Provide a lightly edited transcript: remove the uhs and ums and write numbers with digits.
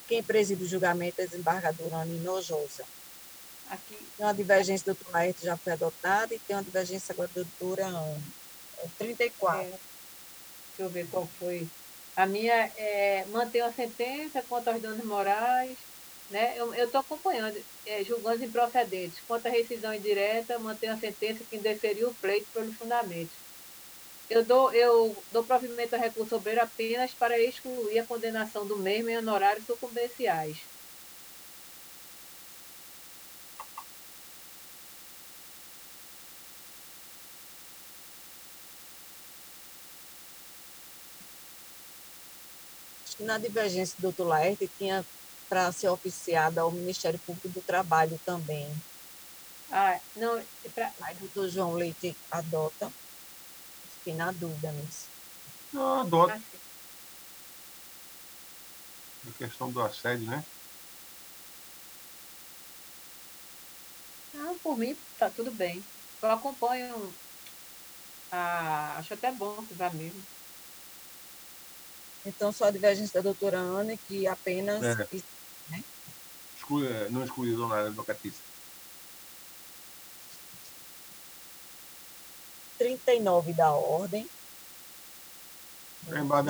Quem preside o julgamento é a desembargadora Ana Hinojosa. Aqui, Tem uma divergência do doutor Laerte já foi adotada e tem uma divergência agora da doutora Ana. É 34. deixa eu ver qual foi. A minha é manter a sentença contra os danos morais, né? Eu estou acompanhando, julgando improcedentes. Quanto à rescisão indireta, manter a sentença que indeferiu o pleito pelos fundamentos. Eu dou provimento a recurso obreiro apenas para excluir a condenação do mesmo em honorários sucumbenciais. Na divergência do doutor Laerte, tinha para ser oficiada ao Ministério Público do Trabalho também. Ah, não, pra, Aí o doutor João Leite adota. Fiquei na dúvida nisso. Eu adoro assim, a questão do assédio, né? não, por mim, tá tudo bem. Eu acompanho, acho até bom que vá mesmo. Então, só a divergência da doutora Ana, que apenas, É, né, não excluído na advocatícia. 39 da ordem, É,